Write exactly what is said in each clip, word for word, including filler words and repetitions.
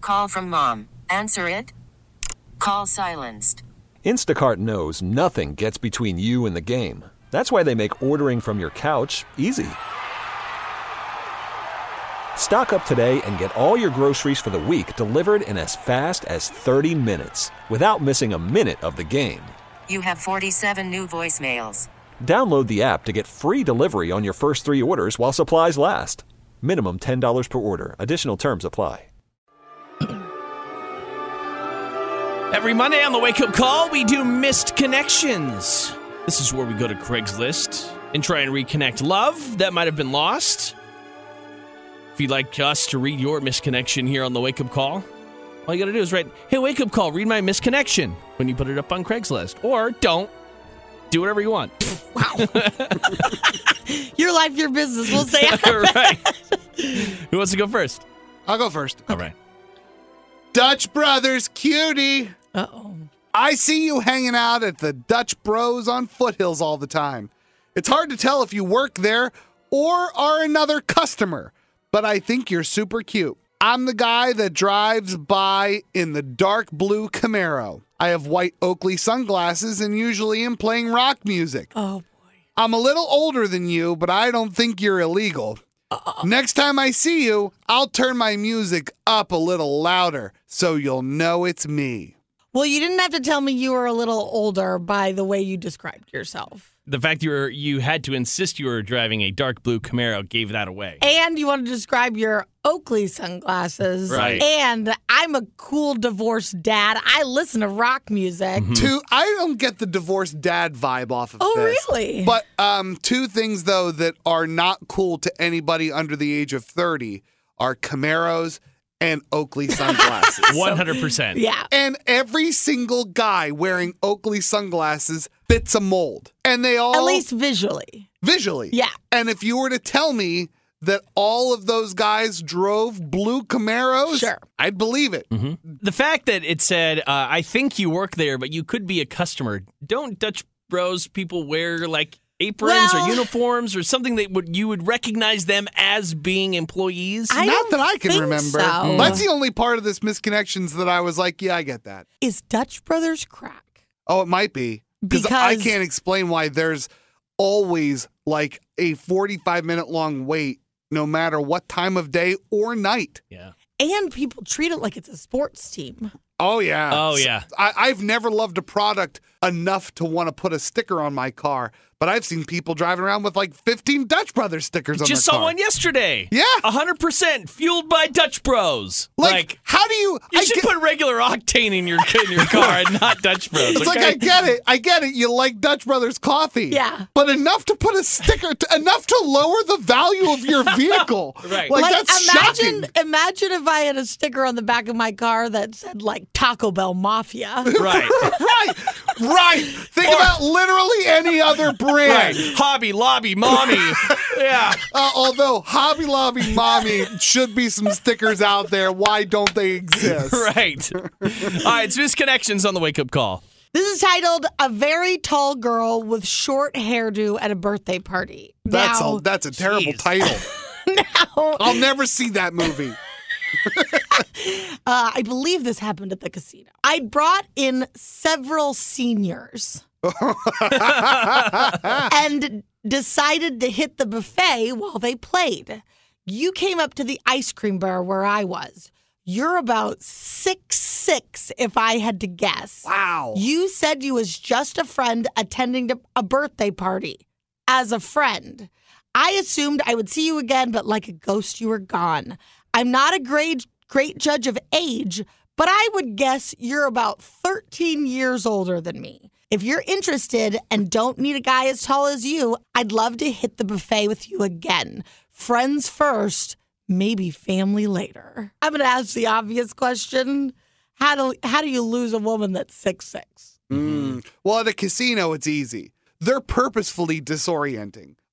Call from mom. Answer it. Call silenced. Instacart knows nothing gets between you and the game. That's why they make ordering from your couch easy. Stock up today and get all your groceries for the week delivered in as fast as thirty minutes without missing a minute of the game. You have forty-seven new voicemails. Download the app to get free delivery on your first three orders while supplies last. Minimum ten dollars per order. Additional terms apply. Every Monday on the Wake Up Call, we do Missed Connections. This is where we go to Craigslist and try and reconnect love that might have been lost. If you'd like us to read your misconnection here on the Wake Up Call, all you got to do is write, hey, Wake Up Call, read my misconnection when you put it up on Craigslist. Or don't. Do whatever you want. Wow. Your life, your business. We'll say Right. Who wants to go first? I'll go first. All right. Dutch Brothers Cutie. Uh-oh. I see you hanging out at the Dutch Bros on Foothills all the time. It's hard to tell if you work there or are another customer, but I think you're super cute. I'm the guy that drives by in the dark blue Camaro. I have white Oakley sunglasses and usually am playing rock music. Oh, boy. I'm a little older than you, but I don't think you're illegal. Uh-uh. Next time I see you, I'll turn my music up a little louder so you'll know it's me. Well, you didn't have to tell me you were a little older by the way you described yourself. The fact you were you had to insist you were driving a dark blue Camaro gave that away. And you want to describe your Oakley sunglasses. Right. And I'm a cool divorced dad. I listen to rock music. Mm-hmm. Two, I don't get the divorced dad vibe off of Oh, this. really? But um, two things, though, that are not cool to anybody under the age of thirty are Camaros and Oakley sunglasses. one hundred percent. Yeah. And every single guy wearing Oakley sunglasses fits a mold. And they all... At least visually. Visually. Yeah. And if you were to tell me that all of those guys drove blue Camaros, Sure. I'd believe it. Mm-hmm. The fact that it said, uh, I think you work there, but you could be a customer. Don't Dutch Bros people wear, like, aprons Well, or uniforms or something that would you would recognize them as being employees? I Not don't that I can think remember. so. That's the only part of this misconnections that I was like, yeah, I get that. Is Dutch Brothers crack? Oh, it might be. Because I Because- can't explain why there's always like a forty-five minute long wait, no matter what time of day or night. Yeah. And people treat it like it's a sports team. Oh, yeah. Oh, yeah. I, I've never loved a product enough to want to put a sticker on my car, but I've seen people driving around with like fifteen Dutch Brothers stickers on Just their saw car. one yesterday. Yeah. one hundred percent fueled by Dutch Bros. Like, Like, how do you... you I should get, put regular octane in your in your car and not Dutch Bros. It's like, okay? I get it. I get it. You like Dutch Brothers coffee. Yeah. But enough to put a sticker, to, enough to lower the value of your vehicle. Right. Like, Like, that's imagine, shocking. imagine if I had a sticker on the back of my car that said, like, Taco Bell Mafia. Right. Right. Right. Think Or- about literally any other brand. Right. Hobby, lobby, mommy. Yeah. Uh, although Hobby Lobby Mommy should be some stickers out there. Why don't they exist? Right. All right, it's Misconnections on the Wake Up Call. This is titled A Very Tall Girl with Short Hairdo at a Birthday Party. That's now, a that's a terrible Jeez. title. now, I'll never see that movie. uh, I believe this happened at the casino. I brought in several seniors and decided to hit the buffet while they played. You came up to the ice cream bar where I was. You're about six six, if I had to guess. Wow. You said you was just a friend attending to a birthday party. As a friend, I assumed I would see you again, but like a ghost, you were gone. I'm not a great, great judge of age, but I would guess you're about thirteen years older than me. If you're interested and don't need a guy as tall as you, I'd love to hit the buffet with you again. Friends first, maybe family later. I'm going to ask the obvious question. How do, how do you lose a woman that's six six? Mm. Well, at a casino, it's easy. They're purposefully disorienting.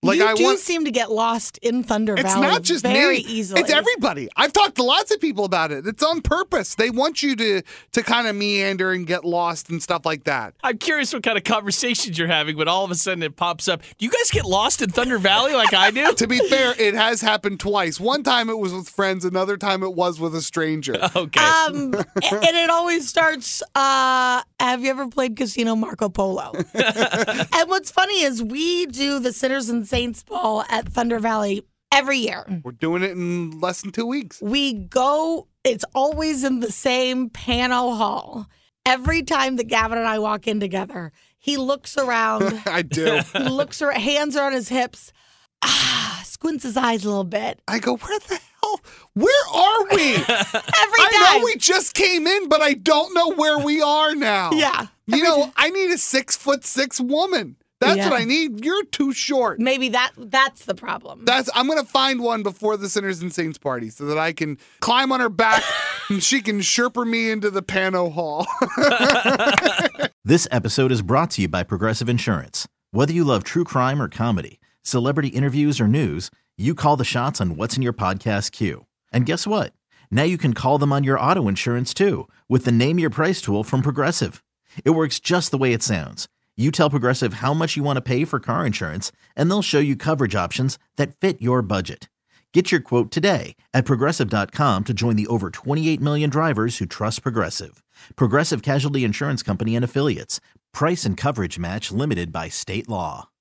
Like you I do want. seem to get lost in Thunder It's Valley not just very me. easily. It's everybody. I've talked to lots of people about it. It's on purpose. They want you to to kind of meander and get lost and stuff like that. I'm curious what kind of conversations you're having when all of a sudden it pops up. Do you guys get lost in Thunder Valley like I do? To be fair, it has happened twice. One time it was with friends, another time it was with a stranger. Okay. Um, and it always starts. Uh, have you ever played Casino Marco Polo? And what's funny is we do the Sinners and Saints Ball at Thunder Valley every year. We're doing it in less than two weeks. We go. It's always in the same Pano Hall. Every time that Gavin and I walk in together, he looks around. I do. He looks around. Hands are on his hips. Ah, squints his eyes a little bit. I go, where the hell? Where are we? Every I time. know we just came in, but I don't know where we are now. Yeah. You know, I need a six foot six woman. That's Yeah. what I need. You're too short. Maybe that that's the problem. That's I'm gonna find one before the Sinners and Saints party so that I can climb on her back and she can sherper me into the Pano Hall. This episode is brought to you by Progressive Insurance. Whether you love true crime or comedy, celebrity interviews or news, you call the shots on what's in your podcast queue. And guess what? Now you can call them on your auto insurance too with the Name Your Price tool from Progressive. It works just the way it sounds. You tell Progressive how much you want to pay for car insurance, and they'll show you coverage options that fit your budget. Get your quote today at Progressive dot com to join the over twenty-eight million drivers who trust Progressive. Progressive Casualty Insurance Company and Affiliates. Price and coverage match limited by state law.